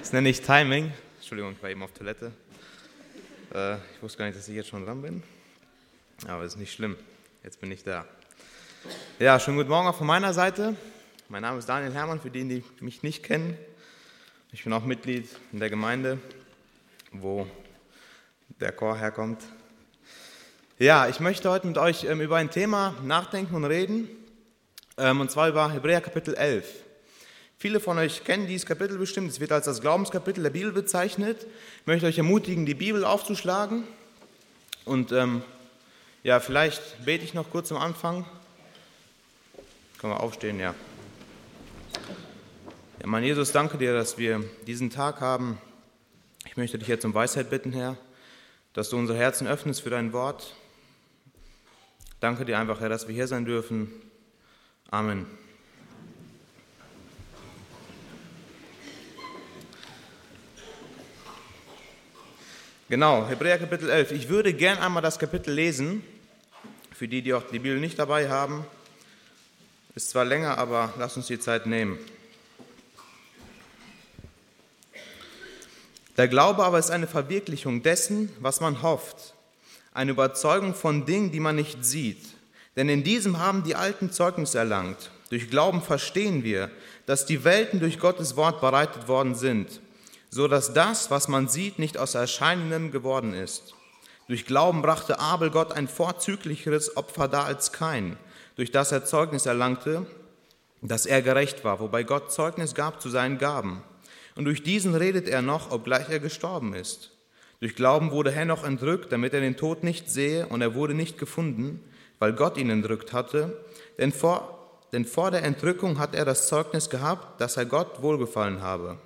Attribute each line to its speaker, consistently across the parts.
Speaker 1: Das nenne ich Timing. Entschuldigung, ich war eben auf Toilette. Ich wusste gar nicht, dass ich jetzt schon dran bin. Aber es ist nicht schlimm. Jetzt bin ich da. Ja, schönen guten Morgen auch von meiner Seite. Mein Name ist Daniel Hermann, für die mich nicht kennen. Ich bin auch Mitglied in der Gemeinde, wo der Chor herkommt. Ja, ich möchte heute mit euch über ein Thema nachdenken und reden. Und zwar über Hebräer Kapitel 11. Viele von euch kennen dieses Kapitel bestimmt. Es wird als das Glaubenskapitel der Bibel bezeichnet. Ich möchte euch ermutigen, die Bibel aufzuschlagen. Und vielleicht bete ich noch kurz am Anfang. Können wir aufstehen, ja. Ja, mein Jesus, danke dir, dass wir diesen Tag haben. Ich möchte dich jetzt um Weisheit bitten, Herr, dass du unsere Herzen öffnest für dein Wort. Danke dir einfach, Herr, dass wir hier sein dürfen. Amen. Genau, Hebräer Kapitel 11. Ich würde gern einmal das Kapitel lesen, für die auch die Bibel nicht dabei haben. Ist zwar länger, aber lasst uns die Zeit nehmen. Der Glaube aber ist eine Verwirklichung dessen, was man hofft, eine Überzeugung von Dingen, die man nicht sieht. Denn in diesem haben die Alten Zeugnis erlangt. Durch Glauben verstehen wir, dass die Welten durch Gottes Wort bereitet worden sind, so dass das, was man sieht, nicht aus Erscheinendem geworden ist. Durch Glauben brachte Abel Gott ein vorzüglicheres Opfer dar als Kain, durch das er Zeugnis erlangte, dass er gerecht war, wobei Gott Zeugnis gab zu seinen Gaben. Und durch diesen redet er noch, obgleich er gestorben ist. Durch Glauben wurde Henoch entrückt, damit er den Tod nicht sehe, und er wurde nicht gefunden, weil Gott ihn entrückt hatte. Denn vor der Entrückung hat er das Zeugnis gehabt, dass er Gott wohlgefallen habe.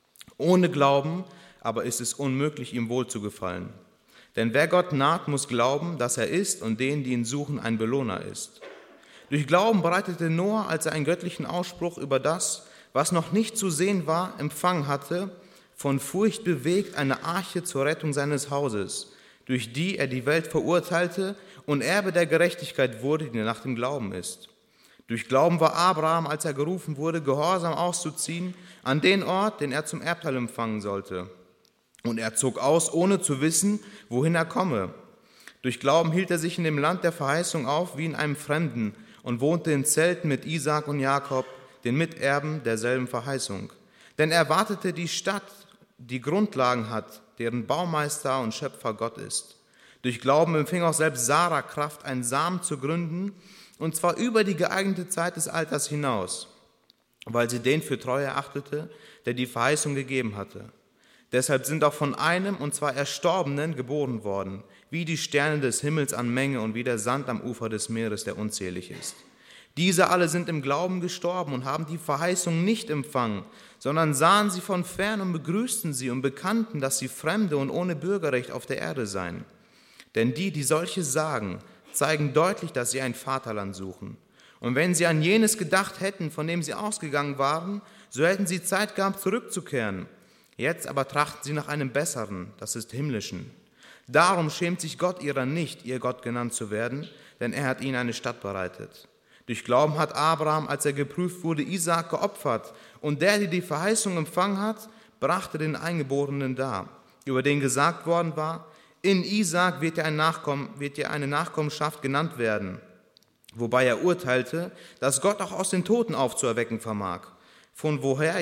Speaker 1: Ohne Glauben aber ist es unmöglich, ihm wohlzugefallen. Denn wer Gott naht, muss glauben, dass er ist und denen, die ihn suchen, ein Belohner ist. Durch Glauben bereitete Noah, als er einen göttlichen Ausspruch über das, was noch nicht zu sehen war, empfangen hatte, von Furcht bewegt, eine Arche zur Rettung seines Hauses, durch die er die Welt verurteilte und Erbe der Gerechtigkeit wurde, die nach dem Glauben ist. Durch Glauben war Abraham, als er gerufen wurde, gehorsam auszuziehen an den Ort, den er zum Erbteil empfangen sollte. Und er zog aus, ohne zu wissen, wohin er komme. Durch Glauben hielt er sich in dem Land der Verheißung auf, wie in einem Fremden, und wohnte in Zelten mit Isaak und Jakob, den Miterben derselben Verheißung. Denn er wartete die Stadt, die Grundlagen hat, deren Baumeister und Schöpfer Gott ist. Durch Glauben empfing auch selbst Sarah Kraft, einen Samen zu gründen, und zwar über die geeignete Zeit des Alters hinaus, weil sie den für treu erachtete, der die Verheißung gegeben hatte. Deshalb sind auch von einem, und zwar Erstorbenen, geboren worden, wie die Sterne des Himmels an Menge und wie der Sand am Ufer des Meeres, der unzählig ist. Diese alle sind im Glauben gestorben und haben die Verheißung nicht empfangen, sondern sahen sie von fern und begrüßten sie und bekannten, dass sie Fremde und ohne Bürgerrecht auf der Erde seien. Denn die solches sagen, zeigen deutlich, dass sie ein Vaterland suchen. Und wenn sie an jenes gedacht hätten, von dem sie ausgegangen waren, so hätten sie Zeit gehabt, zurückzukehren. Jetzt aber trachten sie nach einem besseren, das ist himmlischen. Darum schämt sich Gott ihrer nicht, ihr Gott genannt zu werden, denn er hat ihnen eine Stadt bereitet. Durch Glauben hat Abraham, als er geprüft wurde, Isaak geopfert. Und der die Verheißung empfangen hat, brachte den Eingeborenen dar, über den gesagt worden war, in Isaak wird ja eine Nachkommenschaft genannt werden. Wobei er urteilte, dass Gott auch aus den Toten aufzuerwecken vermag, von woher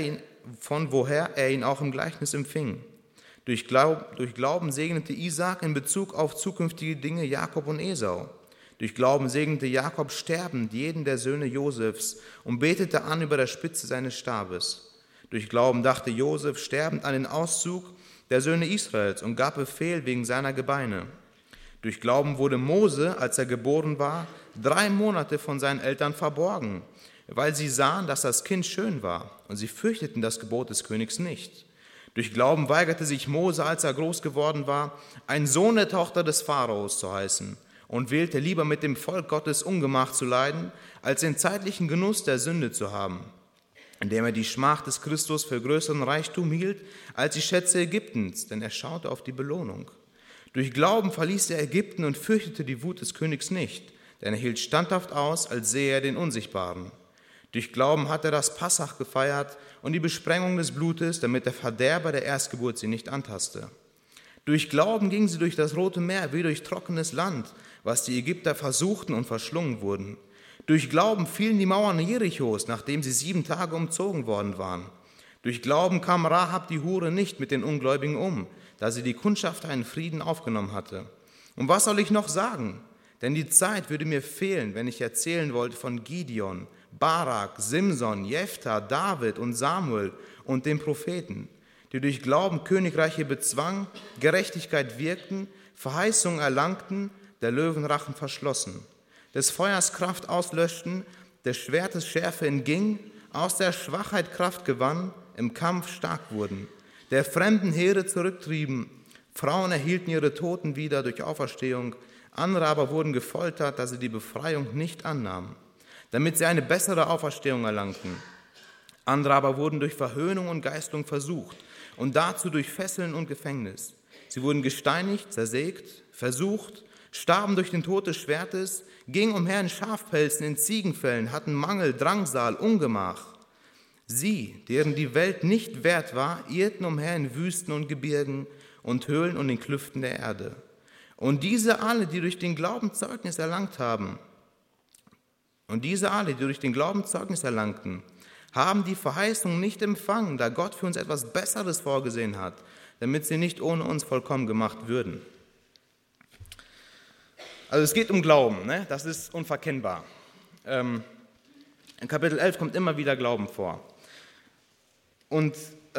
Speaker 1: er ihn auch im Gleichnis empfing. Durch Glauben segnete Isaak in Bezug auf zukünftige Dinge Jakob und Esau. Durch Glauben segnete Jakob sterbend jeden der Söhne Josefs und betete an über der Spitze seines Stabes. Durch Glauben dachte Josef sterbend an den Auszug der Söhne Israels und gab Befehl wegen seiner Gebeine. Durch Glauben wurde Mose, als er geboren war, 3 Monate von seinen Eltern verborgen, weil sie sahen, dass das Kind schön war, und sie fürchteten das Gebot des Königs nicht. Durch Glauben weigerte sich Mose, als er groß geworden war, ein Sohn der Tochter des Pharaos zu heißen, und wählte lieber mit dem Volk Gottes Ungemach zu leiden, als den zeitlichen Genuss der Sünde zu haben, indem er die Schmach des Christus für größeren Reichtum hielt als die Schätze Ägyptens, denn er schaute auf die Belohnung. Durch Glauben verließ er Ägypten und fürchtete die Wut des Königs nicht, denn er hielt standhaft aus, als sähe er den Unsichtbaren. Durch Glauben hat er das Passach gefeiert und die Besprengung des Blutes, damit der Verderber der Erstgeburt sie nicht antaste. Durch Glauben gingen sie durch das Rote Meer wie durch trockenes Land, was die Ägypter versuchten und verschlungen wurden. Durch Glauben fielen die Mauern Jerichos, nachdem sie 7 Tage umzogen worden waren. Durch Glauben kam Rahab die Hure nicht mit den Ungläubigen um, da sie die Kundschafter in Frieden aufgenommen hatte. Und was soll ich noch sagen? Denn die Zeit würde mir fehlen, wenn ich erzählen wollte von Gideon, Barak, Simson, Jephthah, David und Samuel und den Propheten, die durch Glauben Königreiche bezwangen, Gerechtigkeit wirkten, Verheißungen erlangten, der Löwenrachen verschlossen, des Feuers Kraft auslöschten, des Schwertes Schärfe entging, aus der Schwachheit Kraft gewannen, im Kampf stark wurden, der fremden Heere zurücktrieben, Frauen erhielten ihre Toten wieder durch Auferstehung, andere aber wurden gefoltert, da sie die Befreiung nicht annahmen, damit sie eine bessere Auferstehung erlangten. Andere aber wurden durch Verhöhnung und Geißelung versucht und dazu durch Fesseln und Gefängnis. Sie wurden gesteinigt, zersägt, versucht, starben durch den Tod des Schwertes, gingen umher in Schafpelzen, in Ziegenfällen, hatten Mangel, Drangsal, Ungemach. Sie, deren die Welt nicht wert war, irrten umher in Wüsten und Gebirgen und Höhlen und in Klüften der Erde. Und diese alle, die durch den Glauben Zeugnis erlangt haben, haben die Verheißung nicht empfangen, da Gott für uns etwas Besseres vorgesehen hat, damit sie nicht ohne uns vollkommen gemacht würden. Also es geht um Glauben, ne? Das ist unverkennbar. In Kapitel 11 kommt immer wieder Glauben vor. Und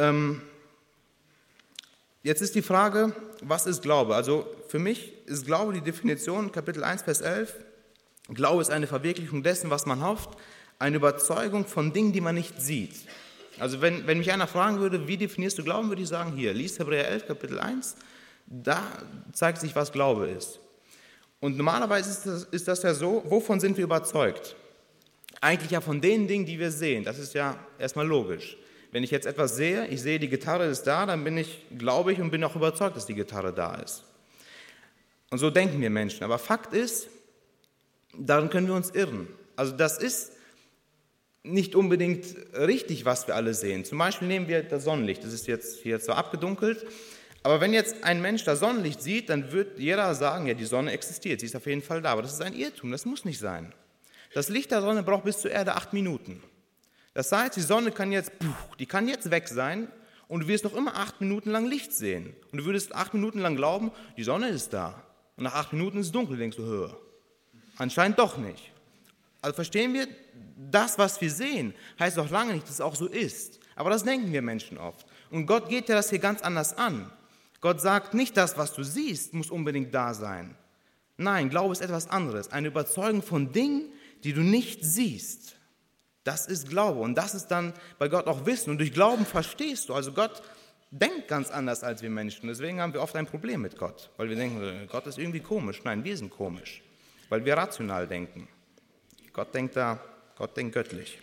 Speaker 1: jetzt ist die Frage, was ist Glaube? Also für mich ist Glaube die Definition, Kapitel 1, Vers 11, Glaube ist eine Verwirklichung dessen, was man hofft, eine Überzeugung von Dingen, die man nicht sieht. Also wenn mich einer fragen würde, wie definierst du Glauben, würde ich sagen, hier, lies Hebräer 11, Kapitel 1, da zeigt sich, was Glaube ist. Und normalerweise ist das ja so, wovon sind wir überzeugt? Eigentlich ja von den Dingen, die wir sehen. Das ist ja erstmal logisch. Wenn ich jetzt etwas sehe, ich sehe, die Gitarre ist da, dann glaube ich und bin auch überzeugt, dass die Gitarre da ist. Und so denken wir Menschen. Aber Fakt ist, darin können wir uns irren. Also das ist nicht unbedingt richtig, was wir alle sehen. Zum Beispiel nehmen wir das Sonnenlicht. Das ist jetzt hier zwar abgedunkelt, aber wenn jetzt ein Mensch das Sonnenlicht sieht, dann wird jeder sagen, ja, die Sonne existiert, sie ist auf jeden Fall da. Aber das ist ein Irrtum, das muss nicht sein. Das Licht der Sonne braucht bis zur Erde 8 Minuten. Das heißt, die Sonne kann jetzt weg sein und du wirst noch immer 8 Minuten lang Licht sehen. Und du würdest 8 Minuten lang glauben, die Sonne ist da. Und nach 8 Minuten ist es dunkel, denkst du, anscheinend doch nicht. Also verstehen wir, das, was wir sehen, heißt doch lange nicht, dass es auch so ist. Aber das denken wir Menschen oft. Und Gott geht ja das hier ganz anders an. Gott sagt nicht, das, was du siehst, muss unbedingt da sein. Nein, Glaube ist etwas anderes. Eine Überzeugung von Dingen, die du nicht siehst. Das ist Glaube. Und das ist dann bei Gott auch Wissen. Und durch Glauben verstehst du. Also Gott denkt ganz anders als wir Menschen. Deswegen haben wir oft ein Problem mit Gott. Weil wir denken, Gott ist irgendwie komisch. Nein, wir sind komisch. Weil wir rational denken. Gott denkt göttlich.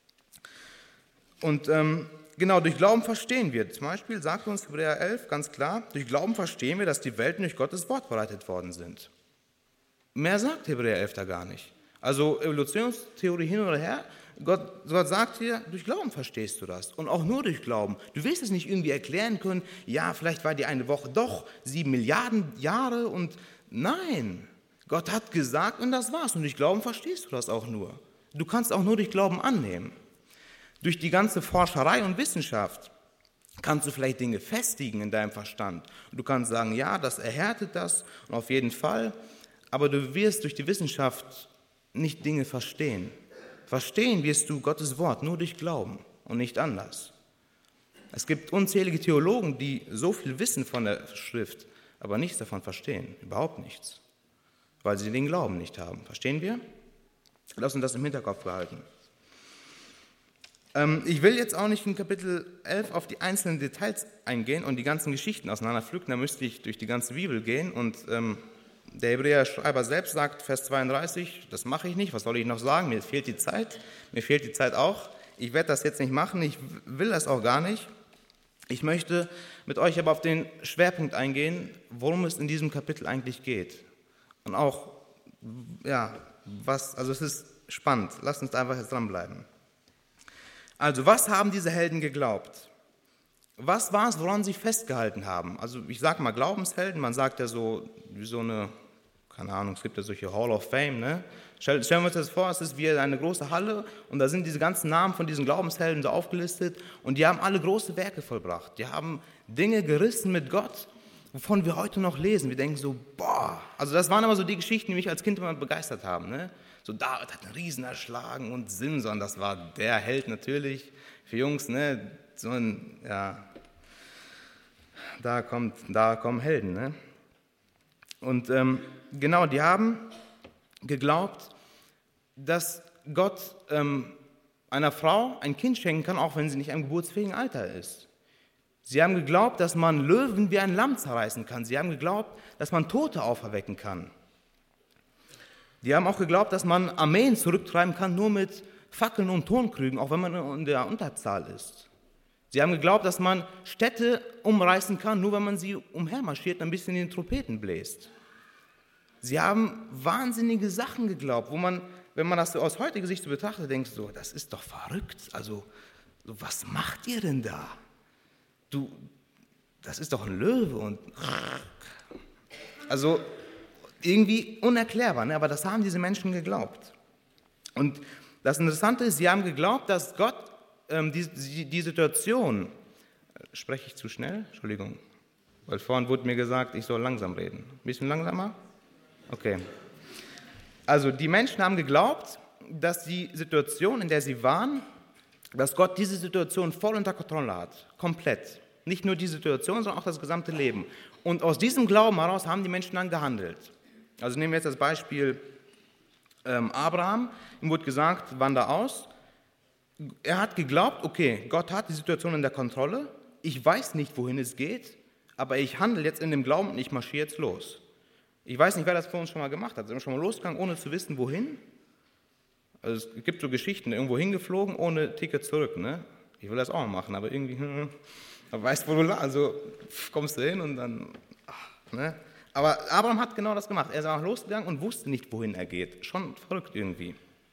Speaker 1: Und genau, durch Glauben verstehen wir. Zum Beispiel sagt uns Hebräer 11 ganz klar, durch Glauben verstehen wir, dass die Welten durch Gottes Wort bereitet worden sind. Mehr sagt Hebräer 11 da gar nicht. Also Evolutionstheorie hin oder her, Gott sagt hier, durch Glauben verstehst du das. Und auch nur durch Glauben. Du wirst es nicht irgendwie erklären können, ja, vielleicht war die eine Woche doch 7 Milliarden Jahre und nein. Gott hat gesagt und das war's. Und durch Glauben verstehst du das auch nur. Du kannst auch nur durch Glauben annehmen. Durch die ganze Forscherei und Wissenschaft kannst du vielleicht Dinge festigen in deinem Verstand. Und du kannst sagen, ja, das erhärtet das und auf jeden Fall. Aber du wirst durch die Wissenschaft nicht Dinge verstehen. Verstehen wirst du Gottes Wort nur durch Glauben und nicht anders. Es gibt unzählige Theologen, die so viel wissen von der Schrift, aber nichts davon verstehen. Überhaupt nichts. Weil sie den Glauben nicht haben. Verstehen wir? Lass uns das im Hinterkopf behalten. Ich will jetzt auch nicht in Kapitel 11 auf die einzelnen Details eingehen und die ganzen Geschichten auseinanderpflücken. Da müsste ich durch die ganze Bibel gehen. Und der Hebräer-Schreiber selbst sagt, Vers 32, das mache ich nicht. Was soll ich noch sagen? Mir fehlt die Zeit. Mir fehlt die Zeit auch. Ich werde das jetzt nicht machen. Ich will das auch gar nicht. Ich möchte mit euch aber auf den Schwerpunkt eingehen, worum es in diesem Kapitel eigentlich geht. Und auch, ja, also es ist spannend. Lasst uns da einfach jetzt dranbleiben. Also, was haben diese Helden geglaubt? Was war es, woran sie festgehalten haben? Also, ich sage mal Glaubenshelden, man sagt ja so, wie so eine, keine Ahnung, es gibt ja solche Hall of Fame, ne? Stellen wir uns das vor, es ist wie eine große Halle und da sind diese ganzen Namen von diesen Glaubenshelden so aufgelistet und die haben alle große Werke vollbracht. Die haben Dinge gerissen mit Gott, wovon wir heute noch lesen. Wir denken so, boah, also das waren aber so die Geschichten, die mich als Kind immer begeistert haben, ne? So David hat einen Riesen erschlagen und Simson, das war der Held natürlich für Jungs, ne? So ein, ja, da kommen Helden, ne? Und genau, die haben geglaubt, dass Gott einer Frau ein Kind schenken kann, auch wenn sie nicht im geburtsfähigen Alter ist. Sie haben geglaubt, dass man Löwen wie ein Lamm zerreißen kann. Sie haben geglaubt, dass man Tote auferwecken kann. Die haben auch geglaubt, dass man Armeen zurücktreiben kann, nur mit Fackeln und Tonkrügen, auch wenn man in der Unterzahl ist. Sie haben geglaubt, dass man Städte umreißen kann, nur wenn man sie umhermarschiert und ein bisschen in den Trompeten bläst. Sie haben wahnsinnige Sachen geglaubt, wo man, wenn man das so aus heutiger Sicht so betrachtet, denkt so, das ist doch verrückt. Also, so, was macht ihr denn da? Das ist doch ein Löwe und also irgendwie unerklärbar, ne? Aber das haben diese Menschen geglaubt. Und das Interessante ist, sie haben geglaubt, dass Gott die Situation, spreche ich zu schnell? Entschuldigung, weil vorhin wurde mir gesagt, ich soll langsam reden. Ein bisschen langsamer? Okay. Also die Menschen haben geglaubt, dass die Situation, in der sie waren, dass Gott diese Situation voll unter Kontrolle hat, komplett. Nicht nur die Situation, sondern auch das gesamte Leben. Und aus diesem Glauben heraus haben die Menschen dann gehandelt. Also nehmen wir jetzt das Beispiel Abraham. Ihm wurde gesagt, wander aus. Er hat geglaubt, okay, Gott hat die Situation in der Kontrolle. Ich weiß nicht, wohin es geht, aber ich handle jetzt in dem Glauben und ich marschiere jetzt los. Ich weiß nicht, wer das von uns schon mal gemacht hat. Sind wir schon mal losgegangen, ohne zu wissen, wohin? Also es gibt so Geschichten, irgendwo hingeflogen, ohne Ticket zurück. Ne? Ich will das auch mal machen, aber irgendwie, weißt du, wo du also kommst du hin und dann, ne? Aber Abraham hat genau das gemacht. Er ist auch losgegangen und wusste nicht, wohin er geht. Schon verrückt irgendwie.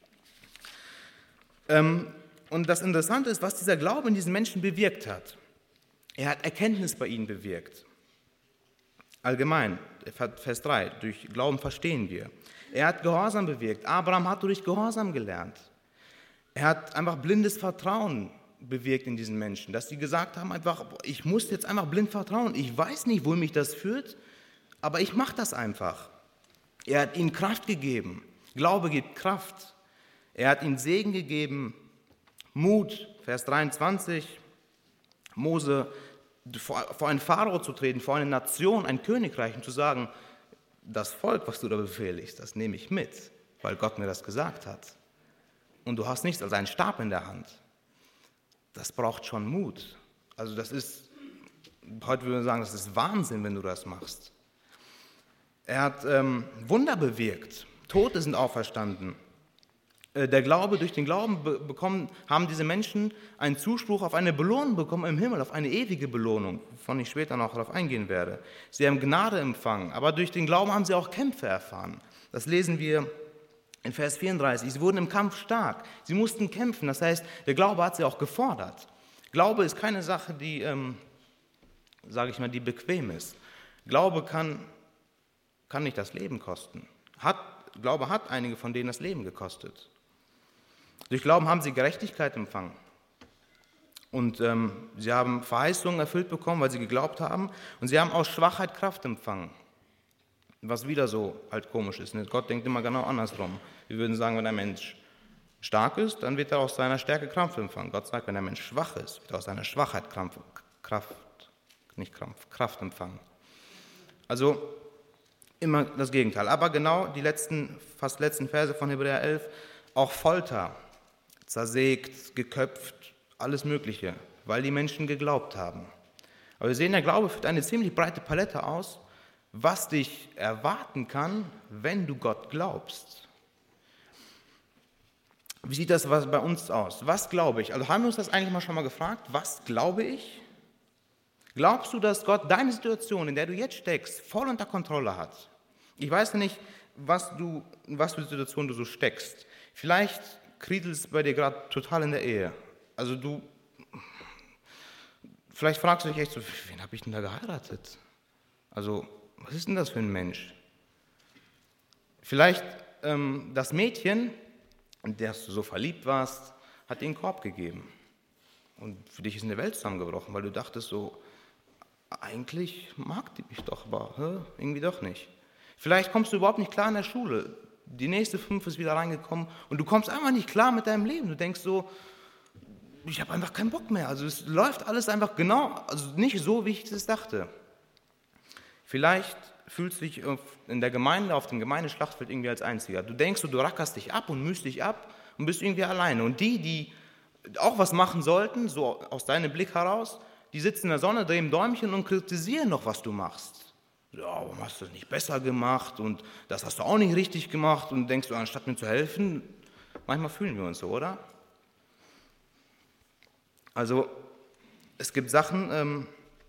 Speaker 1: Und das Interessante ist, was dieser Glaube in diesen Menschen bewirkt hat. Er hat Erkenntnis bei ihnen bewirkt. Allgemein, Vers 3, durch Glauben verstehen wir. Er hat Gehorsam bewirkt. Abraham hat durch Gehorsam gelernt. Er hat einfach blindes Vertrauen bewirkt in diesen Menschen, dass sie gesagt haben einfach, ich muss jetzt einfach blind vertrauen. Ich weiß nicht, wohin mich das führt, aber ich mache das einfach. Er hat ihnen Kraft gegeben. Glaube gibt Kraft. Er hat ihnen Segen gegeben, Mut, Vers 23, Mose vor einen Pharao zu treten, vor eine Nation, ein Königreich und zu sagen, das Volk, was du da befehligst, das nehme ich mit, weil Gott mir das gesagt hat. Und du hast nichts als einen Stab in der Hand. Das braucht schon Mut. Also das ist, heute würde man sagen, das ist Wahnsinn, wenn du das machst. Er hat Wunder bewirkt, Tote sind auferstanden. Durch den Glauben haben diese Menschen einen Zuspruch auf eine Belohnung bekommen im Himmel, auf eine ewige Belohnung, wovon ich später noch darauf eingehen werde. Sie haben Gnade empfangen, aber durch den Glauben haben sie auch Kämpfe erfahren. Das lesen wir in Vers 34. Sie wurden im Kampf stark, sie mussten kämpfen, das heißt, der Glaube hat sie auch gefordert. Glaube ist keine Sache, die, die bequem ist. Glaube kann nicht das Leben kosten. Glaube hat einige von denen das Leben gekostet. Durch Glauben haben sie Gerechtigkeit empfangen. Und sie haben Verheißungen erfüllt bekommen, weil sie geglaubt haben. Und sie haben aus Schwachheit Kraft empfangen. Was wieder so halt komisch ist. Ne? Gott denkt immer genau andersrum. Wir würden sagen, wenn ein Mensch stark ist, dann wird er aus seiner Stärke Kraft empfangen. Gott sagt, wenn ein Mensch schwach ist, wird er aus seiner Schwachheit Kraft empfangen. Also immer das Gegenteil. Aber genau die fast letzten Verse von Hebräer 11, auch Folter, zersägt, geköpft, alles Mögliche, weil die Menschen geglaubt haben. Aber wir sehen, der Glaube führt eine ziemlich breite Palette aus, was dich erwarten kann, wenn du Gott glaubst. Wie sieht das bei uns aus? Was glaube ich? Also haben wir uns das eigentlich mal schon mal gefragt? Was glaube ich? Glaubst du, dass Gott deine Situation, in der du jetzt steckst, voll unter Kontrolle hat? Ich weiß ja nicht, in was für Situation du so steckst. Vielleicht kriselt es bei dir gerade total in der Ehe. Also vielleicht fragst du dich echt so, wen habe ich denn da geheiratet? Also, was ist denn das für ein Mensch? Vielleicht das Mädchen, in das du so verliebt warst, hat dir einen Korb gegeben. Und für dich ist eine Welt zusammengebrochen, weil du dachtest so, eigentlich mag die mich doch, aber irgendwie doch nicht. Vielleicht kommst du überhaupt nicht klar in der Schule. Die nächste 5 ist wieder reingekommen und du kommst einfach nicht klar mit deinem Leben. Du denkst so, ich habe einfach keinen Bock mehr. Also es läuft alles einfach genau, also nicht so, wie ich es dachte. Vielleicht fühlst du dich in der Gemeinde, auf dem Gemeindeschlachtfeld irgendwie als Einziger. Du denkst so, du rackerst dich ab und mühst dich ab und bist irgendwie alleine. Und die auch was machen sollten, so aus deinem Blick heraus, die sitzen in der Sonne, drehen Däumchen und kritisieren noch, was du machst. Ja, warum hast du das nicht besser gemacht und das hast du auch nicht richtig gemacht und denkst du, anstatt mir zu helfen, manchmal fühlen wir uns so, oder? Also es gibt Sachen,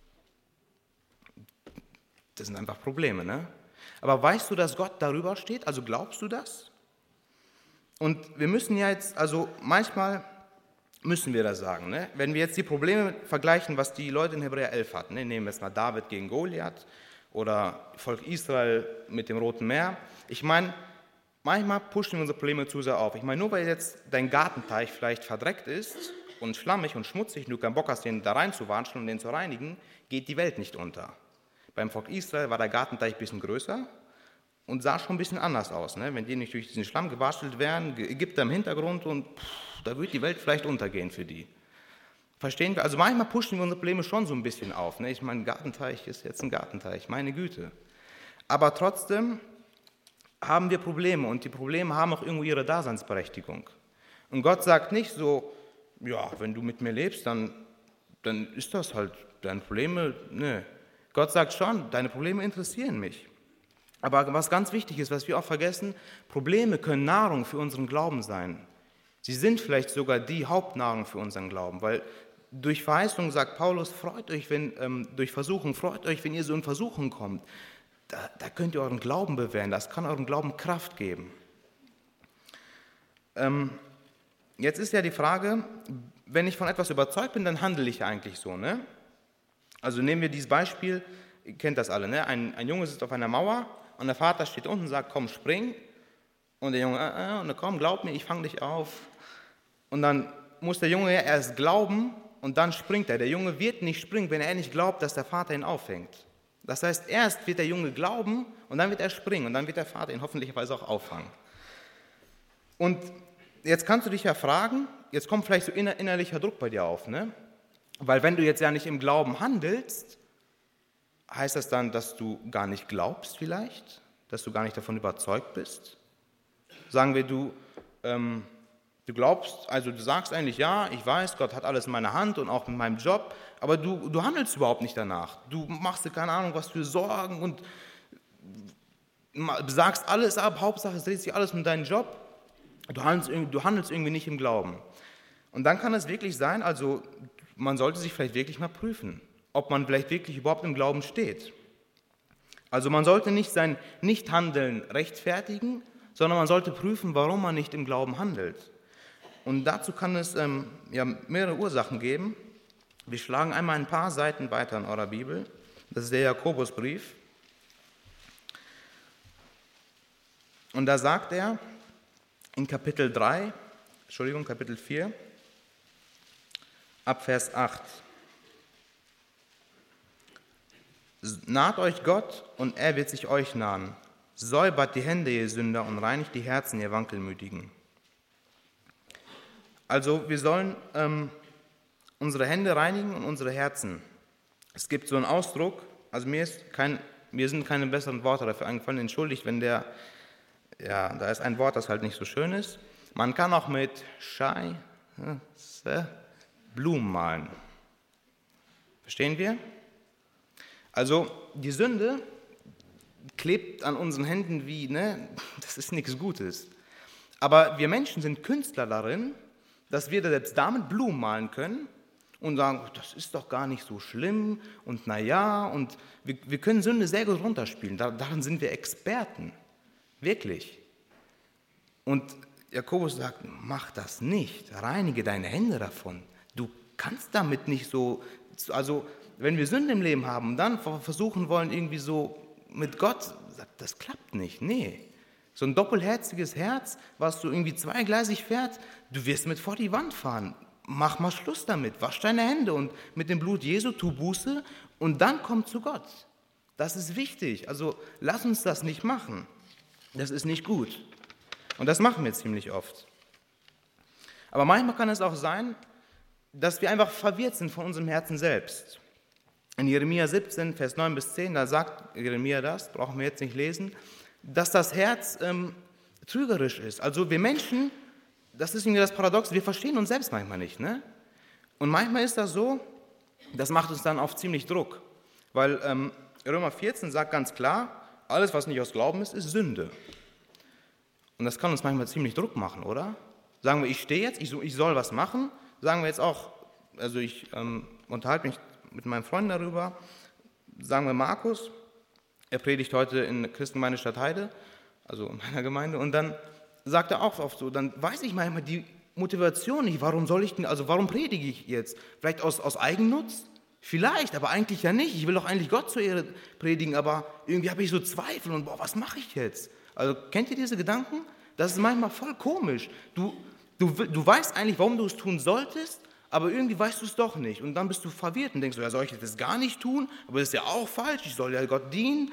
Speaker 1: das sind einfach Probleme, ne? Aber weißt du, dass Gott darüber steht? Also glaubst du das? Und wir müssen ja jetzt, also manchmal müssen wir das sagen, ne? Wenn wir jetzt die Probleme vergleichen, was die Leute in Hebräer 11 hatten, ne? Nehmen wir jetzt mal David gegen Goliath oder Volk Israel mit dem Roten Meer. Ich meine, manchmal pushen wir unsere Probleme zu sehr auf. Ich meine, nur weil jetzt dein Gartenteich vielleicht verdreckt ist und schlammig und schmutzig, und du keinen Bock hast, den da reinzuwatschen und den zu reinigen, geht die Welt nicht unter. Beim Volk Israel war der Gartenteich ein bisschen größer und sah schon ein bisschen anders aus. Ne? Wenn die nicht durch diesen Schlamm gewatschelt wären, Ägypter im Hintergrund und da würde die Welt vielleicht untergehen für die. Verstehen wir? Also manchmal pushen wir unsere Probleme schon so ein bisschen auf. Ne? Ich meine, ein Gartenteich ist jetzt ein Gartenteich, meine Güte. Aber trotzdem haben wir Probleme und die Probleme haben auch irgendwo ihre Daseinsberechtigung. Und Gott sagt nicht so, ja, wenn du mit mir lebst, dann ist das halt deine Probleme. Ne. Gott sagt schon, deine Probleme interessieren mich. Aber was ganz wichtig ist, was wir auch vergessen, Probleme können Nahrung für unseren Glauben sein. Sie sind vielleicht sogar die Hauptnahrung für unseren Glauben, weil durch Verheißung sagt Paulus, freut euch, durch Versuchung, freut euch, wenn ihr so in Versuchung kommt. Da könnt ihr euren Glauben bewähren, das kann euren Glauben Kraft geben. Jetzt ist ja die Frage, wenn ich von etwas überzeugt bin, dann handle ich ja eigentlich so, ne? Also nehmen wir dieses Beispiel, ihr kennt das alle, ne? Ein Junge sitzt auf einer Mauer und der Vater steht unten und sagt, komm, spring. Und der Junge, und dann komm, glaub mir, ich fange dich auf. Und dann muss der Junge ja erst glauben und dann springt er. Der Junge wird nicht springen, wenn er nicht glaubt, dass der Vater ihn auffängt. Das heißt, erst wird der Junge glauben und dann wird er springen und dann wird der Vater ihn hoffentlicherweise auch auffangen. Und jetzt kannst du dich ja fragen, jetzt kommt vielleicht so innerlicher Druck bei dir auf, ne? Weil wenn du jetzt ja nicht im Glauben handelst, heißt das dann, dass du gar nicht glaubst vielleicht? Dass du gar nicht davon überzeugt bist? Sagen wir, du glaubst, also du sagst eigentlich, ja, ich weiß, Gott hat alles in meiner Hand und auch mit meinem Job, aber du handelst überhaupt nicht danach. Du machst dir keine Ahnung, was für Sorgen und sagst alles ab, Hauptsache es dreht sich alles um deinen Job. Du handelst irgendwie nicht im Glauben. Und dann kann es wirklich sein, also man sollte sich vielleicht wirklich mal prüfen, ob man vielleicht wirklich überhaupt im Glauben steht. Also man sollte nicht sein Nichthandeln rechtfertigen, sondern man sollte prüfen, warum man nicht im Glauben handelt. Und dazu kann es mehrere Ursachen geben. Wir schlagen einmal ein paar Seiten weiter in eurer Bibel. Das ist der Jakobusbrief. Und da sagt er in Kapitel 4, ab Vers 8. Naht euch Gott und er wird sich euch nahen. Säubert die Hände, ihr Sünder, und reinigt die Herzen, ihr Wankelmütigen. Also wir sollen unsere Hände reinigen und unsere Herzen. Es gibt so einen Ausdruck, also mir sind keine besseren Worte dafür eingefallen, entschuldigt, wenn da ist ein Wort, das halt nicht so schön ist. Man kann auch mit Blumen malen. Verstehen wir? Also die Sünde klebt an unseren Händen wie, ne? Das ist nichts Gutes. Aber wir Menschen sind Künstler darin, dass wir selbst damit Blumen malen können und sagen, das ist doch gar nicht so schlimm und naja, und wir können Sünde sehr gut runterspielen. Darin sind wir Experten. Wirklich. Und Jakobus sagt, mach das nicht, reinige deine Hände davon, kannst damit nicht so, also wenn wir Sünde im Leben haben und dann versuchen wollen, irgendwie so mit Gott, das klappt nicht, nee. So ein doppelherziges Herz, was so irgendwie zweigleisig fährt, du wirst mit vor die Wand fahren. Mach mal Schluss damit, wasch deine Hände und mit dem Blut Jesu tu Buße und dann komm zu Gott. Das ist wichtig, also lass uns das nicht machen. Das ist nicht gut. Und das machen wir ziemlich oft. Aber manchmal kann es auch sein, dass wir einfach verwirrt sind von unserem Herzen selbst. In Jeremia 17, Vers 9 bis 10, da sagt Jeremia das, brauchen wir jetzt nicht lesen, dass das Herz trügerisch ist. Also wir Menschen, das ist irgendwie das Paradox, wir verstehen uns selbst manchmal nicht. Ne? Und manchmal ist das so, das macht uns dann oft ziemlich Druck. Weil Römer 14 sagt ganz klar, alles, was nicht aus Glauben ist, ist Sünde. Und das kann uns manchmal ziemlich Druck machen, oder? Sagen wir, ich stehe jetzt, ich soll was machen. Sagen wir jetzt auch, also ich unterhalte mich mit meinem Freund darüber. Sagen wir Markus, er predigt heute in der Christengemeinde Stadtheide, also in meiner Gemeinde. Und dann sagt er auch oft so, dann weiß ich manchmal die Motivation nicht, warum predige ich jetzt? Vielleicht aus Eigennutz? Vielleicht, aber eigentlich ja nicht. Ich will doch eigentlich Gott zur Ehre predigen, aber irgendwie habe ich so Zweifel und was mache ich jetzt? Also kennt ihr diese Gedanken? Das ist manchmal voll komisch. Du weißt eigentlich, warum du es tun solltest, aber irgendwie weißt du es doch nicht. Und dann bist du verwirrt und denkst, ja, soll ich das gar nicht tun? Aber das ist ja auch falsch, ich soll ja Gott dienen.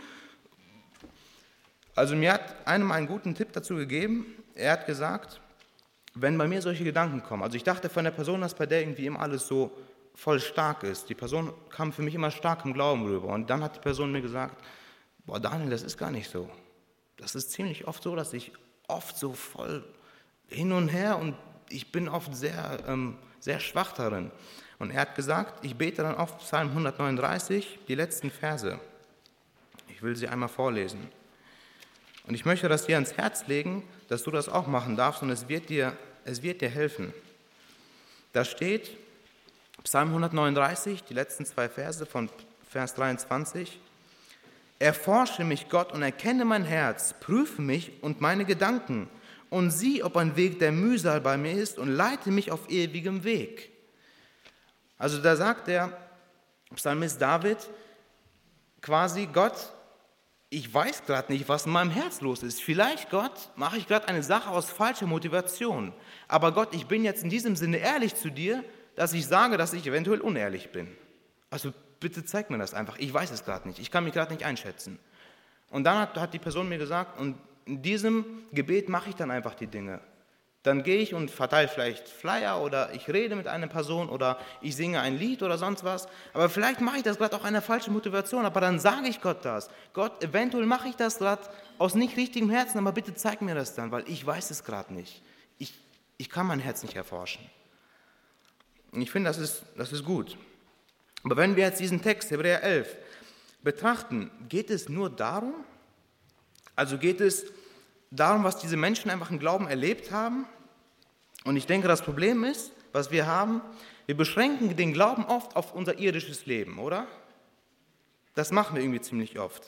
Speaker 1: Also mir hat einem einen guten Tipp dazu gegeben. Er hat gesagt, wenn bei mir solche Gedanken kommen, also ich dachte von der Person, dass bei der irgendwie immer alles so voll stark ist. Die Person kam für mich immer stark im Glauben rüber. Und dann hat die Person mir gesagt, Daniel, das ist gar nicht so. Das ist ziemlich oft so, dass ich oft so voll hin und her und ich bin oft sehr schwach darin. Und er hat gesagt, ich bete dann auf Psalm 139, die letzten Verse. Ich will sie einmal vorlesen. Und ich möchte das dir ans Herz legen, dass du das auch machen darfst und es wird dir helfen. Da steht, Psalm 139, die letzten 2 Verse von Vers 23. Erforsche mich, Gott, und erkenne mein Herz, prüfe mich und meine Gedanken und sieh, ob ein Weg der Mühsal bei mir ist und leite mich auf ewigem Weg. Also da sagt der Psalmist David quasi, Gott, ich weiß gerade nicht, was in meinem Herz los ist. Vielleicht, Gott, mache ich gerade eine Sache aus falscher Motivation. Aber Gott, ich bin jetzt in diesem Sinne ehrlich zu dir, dass ich sage, dass ich eventuell unehrlich bin. Also bitte zeig mir das einfach. Ich weiß es gerade nicht. Ich kann mich gerade nicht einschätzen. Und dann hat die Person mir gesagt, und in diesem Gebet mache ich dann einfach die Dinge. Dann gehe ich und verteile vielleicht Flyer oder ich rede mit einer Person oder ich singe ein Lied oder sonst was. Aber vielleicht mache ich das gerade auch eine falsche Motivation, aber dann sage ich Gott das. Gott, eventuell mache ich das gerade aus nicht richtigem Herzen, aber bitte zeig mir das dann, weil ich weiß es gerade nicht. Ich kann mein Herz nicht erforschen. Und ich finde, das ist gut. Aber wenn wir jetzt diesen Text, Hebräer 11, betrachten, geht es nur darum, also geht es darum, was diese Menschen einfach im Glauben erlebt haben. Und ich denke, das Problem ist, was wir haben, wir beschränken den Glauben oft auf unser irdisches Leben, oder? Das machen wir irgendwie ziemlich oft.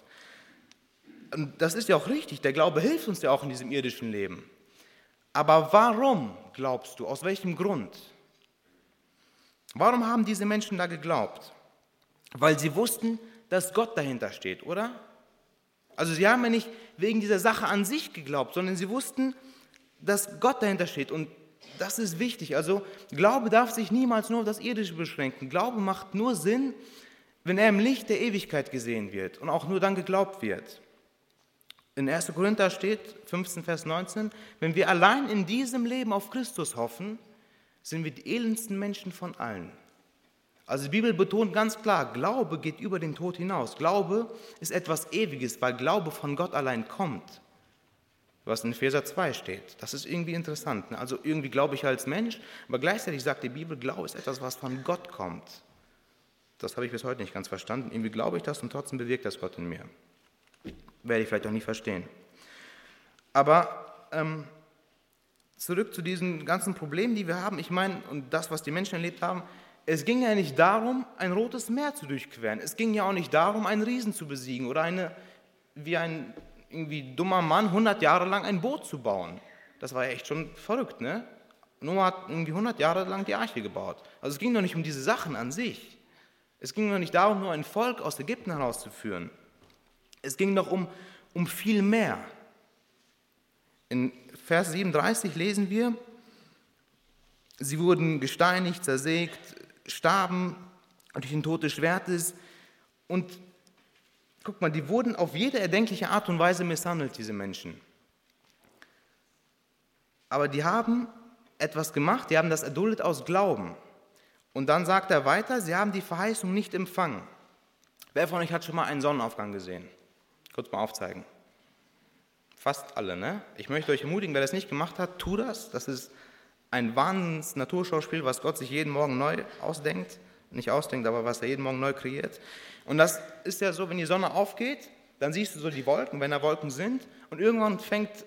Speaker 1: Und das ist ja auch richtig, der Glaube hilft uns ja auch in diesem irdischen Leben. Aber warum glaubst du? Aus welchem Grund? Warum haben diese Menschen da geglaubt? Weil sie wussten, dass Gott dahinter steht, oder? Also sie haben ja nicht wegen dieser Sache an sich geglaubt, sondern sie wussten, dass Gott dahinter steht. Und das ist wichtig. Also Glaube darf sich niemals nur auf das Irdische beschränken. Glaube macht nur Sinn, wenn er im Licht der Ewigkeit gesehen wird und auch nur dann geglaubt wird. In 1. Korinther steht, 15, Vers 19, wenn wir allein in diesem Leben auf Christus hoffen, sind wir die elendsten Menschen von allen. Also die Bibel betont ganz klar, Glaube geht über den Tod hinaus. Glaube ist etwas Ewiges, weil Glaube von Gott allein kommt, was in Epheser 2 steht. Das ist irgendwie interessant. Ne? Also irgendwie glaube ich als Mensch, aber gleichzeitig sagt die Bibel, Glaube ist etwas, was von Gott kommt. Das habe ich bis heute nicht ganz verstanden. Irgendwie glaube ich das und trotzdem bewirkt das Gott in mir. Werde ich vielleicht auch nicht verstehen. Aber zurück zu diesen ganzen Problemen, die wir haben. Ich meine, und das, was die Menschen erlebt haben, es ging ja nicht darum, ein rotes Meer zu durchqueren. Es ging ja auch nicht darum, einen Riesen zu besiegen oder wie ein irgendwie dummer Mann 100 Jahre lang ein Boot zu bauen. Das war ja echt schon verrückt, ne? Noah hat irgendwie 100 Jahre lang die Arche gebaut. Also es ging doch nicht um diese Sachen an sich. Es ging doch nicht darum, nur ein Volk aus Ägypten herauszuführen. Es ging doch um viel mehr. In Vers 37 lesen wir, sie wurden gesteinigt, zersägt, starben durch den Tod des Schwertes. Und guck mal, die wurden auf jede erdenkliche Art und Weise misshandelt, diese Menschen. Aber die haben etwas gemacht, die haben das erduldet aus Glauben. Und dann sagt er weiter, sie haben die Verheißung nicht empfangen. Wer von euch hat schon mal einen Sonnenaufgang gesehen? Kurz mal aufzeigen. Fast alle, ne? Ich möchte euch ermutigen, wer das nicht gemacht hat, tu das. Das ist ein Wahnsinns-Naturschauspiel, was Gott sich jeden Morgen neu ausdenkt. Nicht ausdenkt, aber was er jeden Morgen neu kreiert. Und das ist ja so, wenn die Sonne aufgeht, dann siehst du so die Wolken, wenn da Wolken sind. Und irgendwann fängt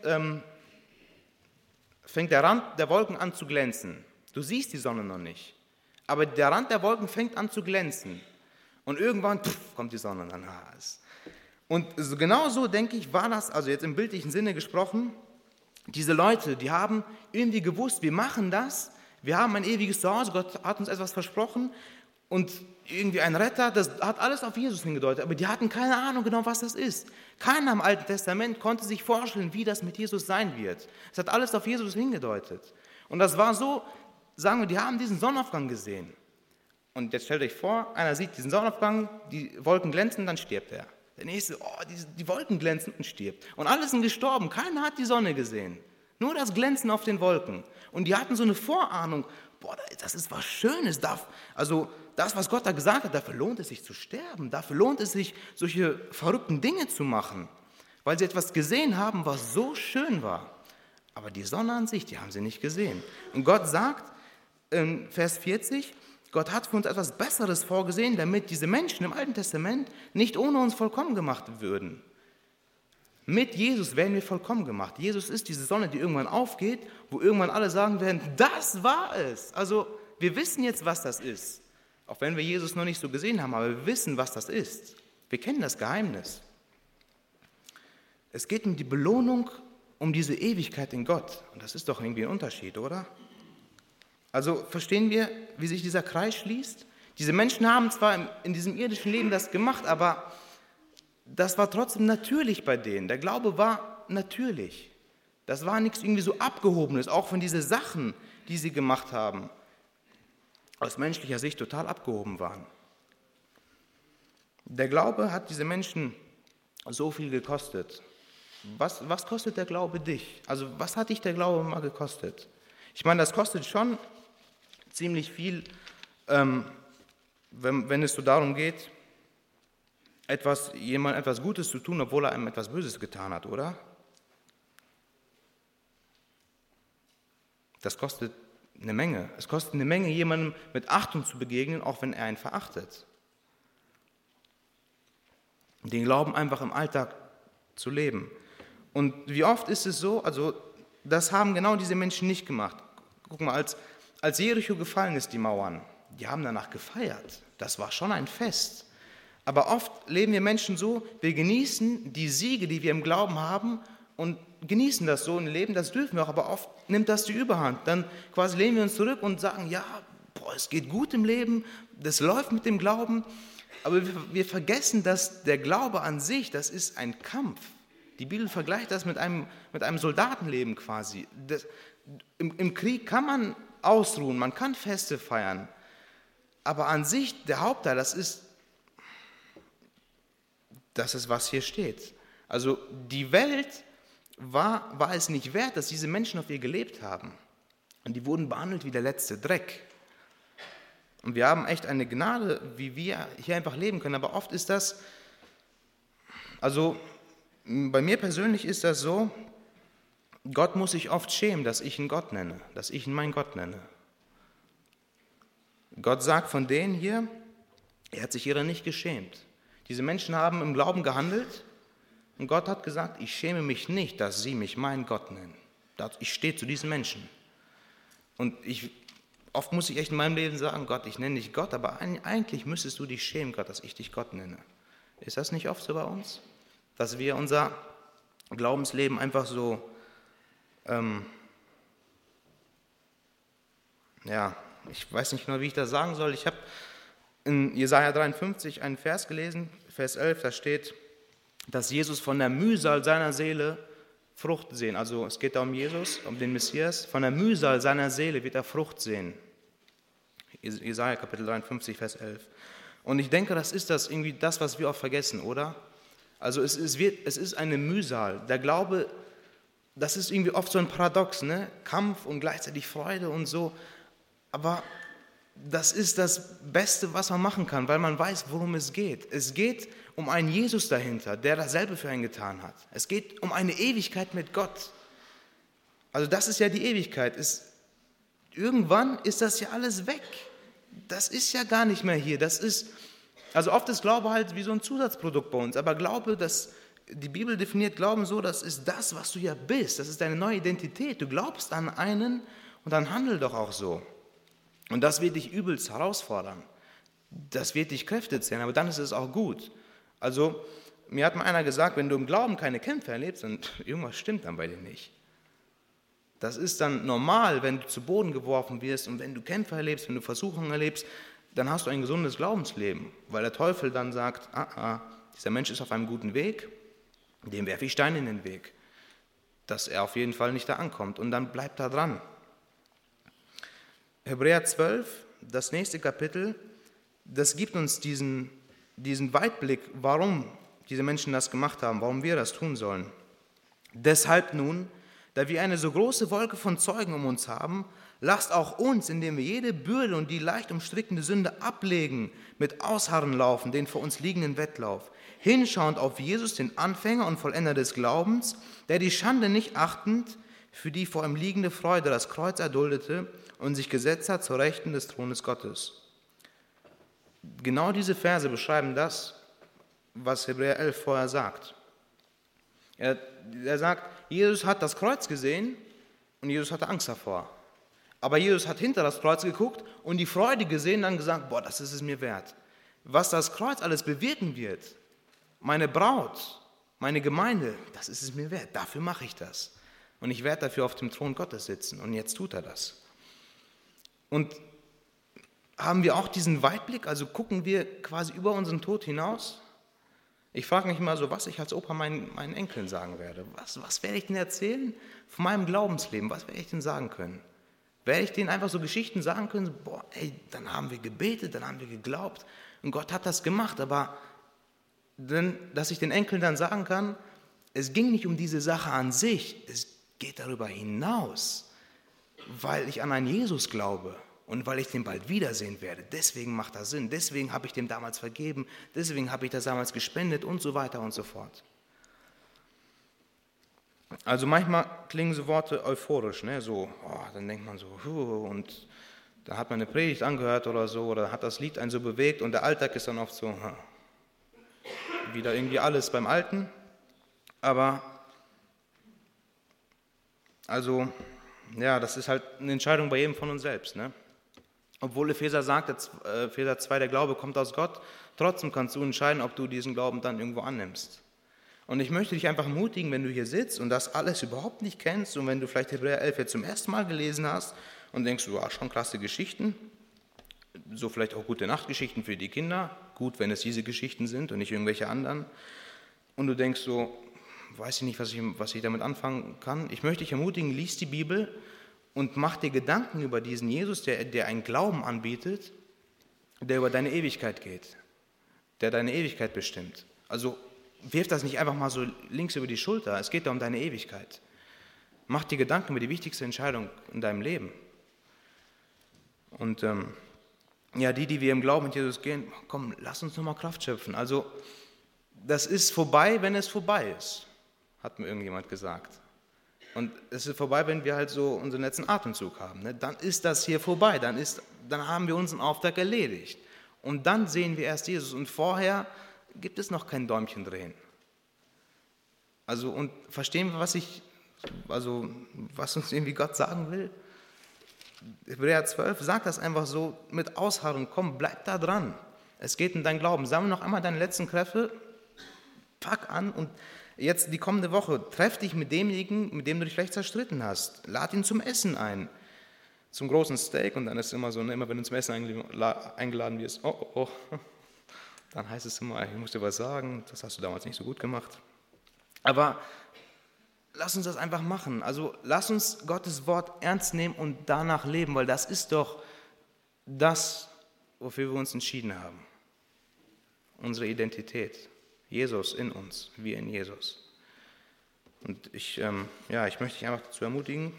Speaker 1: der Rand der Wolken an zu glänzen. Du siehst die Sonne noch nicht. Aber der Rand der Wolken fängt an zu glänzen. Und irgendwann kommt die Sonne dann. Und genau so, denke ich, war das, also jetzt im bildlichen Sinne gesprochen, diese Leute, die haben irgendwie gewusst, wir machen das, wir haben ein ewiges Zuhause, Gott hat uns etwas versprochen und irgendwie ein Retter, das hat alles auf Jesus hingedeutet, aber die hatten keine Ahnung genau, was das ist. Keiner im Alten Testament konnte sich vorstellen, wie das mit Jesus sein wird. Es hat alles auf Jesus hingedeutet. Und das war so, sagen wir, die haben diesen Sonnenaufgang gesehen. Und jetzt stellt euch vor, einer sieht diesen Sonnenaufgang, die Wolken glänzen, dann stirbt er. Der nächste, die Wolken glänzen und stirbt. Und alle sind gestorben, keiner hat die Sonne gesehen. Nur das Glänzen auf den Wolken. Und die hatten so eine Vorahnung, das ist was Schönes. Also das, was Gott da gesagt hat, dafür lohnt es sich zu sterben. Dafür lohnt es sich, solche verrückten Dinge zu machen. Weil sie etwas gesehen haben, was so schön war. Aber die Sonne an sich, die haben sie nicht gesehen. Und Gott sagt in Vers 40, Gott hat für uns etwas Besseres vorgesehen, damit diese Menschen im Alten Testament nicht ohne uns vollkommen gemacht würden. Mit Jesus werden wir vollkommen gemacht. Jesus ist diese Sonne, die irgendwann aufgeht, wo irgendwann alle sagen werden, das war es. Also wir wissen jetzt, was das ist. Auch wenn wir Jesus noch nicht so gesehen haben, aber wir wissen, was das ist. Wir kennen das Geheimnis. Es geht um die Belohnung, um diese Ewigkeit in Gott. Und das ist doch irgendwie ein Unterschied, oder? Also verstehen wir, wie sich dieser Kreis schließt? Diese Menschen haben zwar in diesem irdischen Leben das gemacht, aber das war trotzdem natürlich bei denen. Der Glaube war natürlich. Das war nichts irgendwie so Abgehobenes, auch von diesen Sachen, die sie gemacht haben, aus menschlicher Sicht total abgehoben waren. Der Glaube hat diese Menschen so viel gekostet. Was kostet der Glaube dich? Also was hat dich der Glaube mal gekostet? Ich meine, das kostet schon ziemlich viel, wenn es so darum geht, jemandem etwas Gutes zu tun, obwohl er einem etwas Böses getan hat, oder? Das kostet eine Menge. Es kostet eine Menge, jemandem mit Achtung zu begegnen, auch wenn er einen verachtet. Den Glauben einfach im Alltag zu leben. Und wie oft ist es so, also das haben genau diese Menschen nicht gemacht. Guck mal, als Jericho gefallen ist, die Mauern, die haben danach gefeiert. Das war schon ein Fest. Aber oft leben wir Menschen so, wir genießen die Siege, die wir im Glauben haben und genießen das so im Leben, das dürfen wir auch, aber oft nimmt das die Überhand. Dann quasi lehnen wir uns zurück und sagen, ja, es geht gut im Leben, das läuft mit dem Glauben, aber wir vergessen, dass der Glaube an sich, das ist ein Kampf. Die Bibel vergleicht das mit einem Soldatenleben quasi. Im Krieg kann man ausruhen, man kann Feste feiern, aber an sich, der Hauptteil, das ist, was hier steht. Also die Welt war es nicht wert, dass diese Menschen auf ihr gelebt haben. Und die wurden behandelt wie der letzte Dreck. Und wir haben echt eine Gnade, wie wir hier einfach leben können. Aber oft ist das, also bei mir persönlich ist das so, Gott muss sich oft schämen, dass ich ihn Gott nenne, dass ich ihn mein Gott nenne. Gott sagt von denen hier, er hat sich ihrer nicht geschämt. Diese Menschen haben im Glauben gehandelt und Gott hat gesagt, ich schäme mich nicht, dass sie mich mein Gott nennen. Ich stehe zu diesen Menschen. Und oft muss ich echt in meinem Leben sagen, Gott, ich nenne dich Gott, aber eigentlich müsstest du dich schämen, Gott, dass ich dich Gott nenne. Ist das nicht oft so bei uns? Dass wir unser Glaubensleben einfach so ja, ich weiß nicht genau, wie ich das sagen soll. Ich habe in Jesaja 53 einen Vers gelesen, Vers 11, da steht, dass Jesus von der Mühsal seiner Seele Frucht sehen. Also es geht da um Jesus, um den Messias. Von der Mühsal seiner Seele wird er Frucht sehen. Jesaja Kapitel 53, Vers 11. Und ich denke, das ist irgendwie das, was wir auch vergessen, oder? Also es ist eine Mühsal. Der Glaube, das ist irgendwie oft so ein Paradox, ne? Kampf und gleichzeitig Freude und so. Aber das ist das Beste, was man machen kann, weil man weiß, worum es geht. Es geht um einen Jesus dahinter, der dasselbe für einen getan hat. Es geht um eine Ewigkeit mit Gott. Also das ist ja die Ewigkeit. Irgendwann ist das ja alles weg. Das ist ja gar nicht mehr hier. Also oft ist Glaube halt wie so ein Zusatzprodukt bei uns. Aber Glaube, die Bibel definiert Glauben so, das ist das, was du ja bist. Das ist deine neue Identität. Du glaubst an einen und dann handel doch auch so. Und das wird dich übelst herausfordern. Das wird dich Kräfte zehren, aber dann ist es auch gut. Also, mir hat mal einer gesagt, wenn du im Glauben keine Kämpfe erlebst, dann irgendwas stimmt dann bei dir nicht. Das ist dann normal, wenn du zu Boden geworfen wirst und wenn du Kämpfe erlebst, wenn du Versuchungen erlebst, dann hast du ein gesundes Glaubensleben, weil der Teufel dann sagt, dieser Mensch ist auf einem guten Weg, dem werfe ich Steine in den Weg, dass er auf jeden Fall nicht da ankommt und dann bleibt er dran. Hebräer 12, das nächste Kapitel, das gibt uns diesen Weitblick, warum diese Menschen das gemacht haben, warum wir das tun sollen. Deshalb nun, da wir eine so große Wolke von Zeugen um uns haben, lasst auch uns, indem wir jede Bürde und die leicht umstrickende Sünde ablegen, mit Ausharren laufen, den vor uns liegenden Wettlauf, hinschauend auf Jesus, den Anfänger und Vollender des Glaubens, der die Schande nicht achtend, für die vor ihm liegende Freude das Kreuz erduldete und sich gesetzt hat zur Rechten des Thrones Gottes. Genau diese Verse beschreiben das, was Hebräer 11 vorher sagt. Er sagt, Jesus hat das Kreuz gesehen und Jesus hatte Angst davor. Aber Jesus hat hinter das Kreuz geguckt und die Freude gesehen und dann gesagt, das ist es mir wert. Was das Kreuz alles bewirken wird, meine Braut, meine Gemeinde, das ist es mir wert. Dafür mache ich das. Und ich werde dafür auf dem Thron Gottes sitzen. Und jetzt tut er das. Und haben wir auch diesen Weitblick, also gucken wir quasi über unseren Tod hinaus? Ich frage mich mal so, was ich als Opa meinen Enkeln sagen werde. Was werde ich denen erzählen von meinem Glaubensleben? Was werde ich denen sagen können? Werde ich denen einfach so Geschichten sagen können, dann haben wir gebetet, dann haben wir geglaubt und Gott hat das gemacht, aber dass ich den Enkeln dann sagen kann, es ging nicht um diese Sache an sich, es geht darüber hinaus, weil ich an einen Jesus glaube und weil ich den bald wiedersehen werde. Deswegen macht das Sinn, deswegen habe ich dem damals vergeben, deswegen habe ich das damals gespendet und so weiter und so fort. Also manchmal klingen so Worte euphorisch, ne? Dann denkt man so, und da hat man eine Predigt angehört oder so, oder hat das Lied einen so bewegt und der Alltag ist dann oft so, wieder irgendwie alles beim Alten. Aber, das ist halt eine Entscheidung bei jedem von uns selbst, ne? Obwohl Epheser sagt, Epheser 2, der Glaube kommt aus Gott, trotzdem kannst du entscheiden, ob du diesen Glauben dann irgendwo annimmst. Und ich möchte dich einfach ermutigen, wenn du hier sitzt und das alles überhaupt nicht kennst und wenn du vielleicht Hebräer 11 jetzt zum ersten Mal gelesen hast und denkst, schon klasse Geschichten, so vielleicht auch gute Nachtgeschichten für die Kinder, gut, wenn es diese Geschichten sind und nicht irgendwelche anderen, und du denkst so, weiß ich nicht, was ich damit anfangen kann. Ich möchte dich ermutigen, lies die Bibel und mach dir Gedanken über diesen Jesus, der einen Glauben anbietet, der über deine Ewigkeit geht, der deine Ewigkeit bestimmt. Also wirf das nicht einfach mal so links über die Schulter, es geht da um deine Ewigkeit. Mach dir Gedanken über die wichtigste Entscheidung in deinem Leben. Und die wir im Glauben mit Jesus gehen, komm, lass uns nochmal Kraft schöpfen. Also das ist vorbei, wenn es vorbei ist, hat mir irgendjemand gesagt. Und es ist vorbei, wenn wir halt so unseren letzten Atemzug haben. Ne? Dann ist das hier vorbei, dann haben wir unseren Auftrag erledigt. Und dann sehen wir erst Jesus und vorher gibt es noch kein Däumchen drehen. Also, und verstehen wir, was uns irgendwie Gott sagen will? Hebräer 12 sagt das einfach so mit Ausharren, komm, bleib da dran. Es geht um deinen Glauben. Sammle noch einmal deine letzten Kräfte, pack an und jetzt die kommende Woche, treff dich mit demjenigen, mit dem du dich vielleicht zerstritten hast. Lad ihn zum Essen ein. zum großen Steak und dann ist immer so, immer wenn du zum Essen eingeladen wirst, oh, dann heißt es immer, ich muss dir was sagen, das hast du damals nicht so gut gemacht. Aber lass uns das einfach machen. Also lass uns Gottes Wort ernst nehmen und danach leben, weil das ist doch das, wofür wir uns entschieden haben. Unsere Identität. Jesus in uns, wir in Jesus. Und ich möchte dich einfach dazu ermutigen,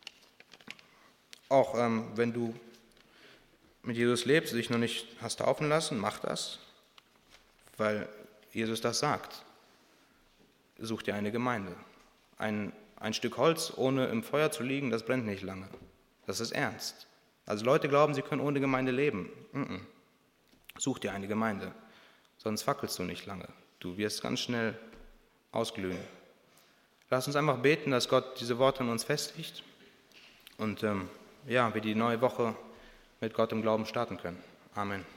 Speaker 1: auch wenn du mit Jesus lebst, dich noch nicht hast taufen lassen, mach das, weil Jesus das sagt. Such dir eine Gemeinde. Ein Stück Holz, ohne im Feuer zu liegen, das brennt nicht lange. Das ist ernst. Also Leute glauben, sie können ohne Gemeinde leben. Such dir eine Gemeinde, sonst fackelst du nicht lange. Du wirst ganz schnell ausglühen. Lass uns einfach beten, dass Gott diese Worte in uns festigt und wir die neue Woche mit Gott im Glauben starten können. Amen.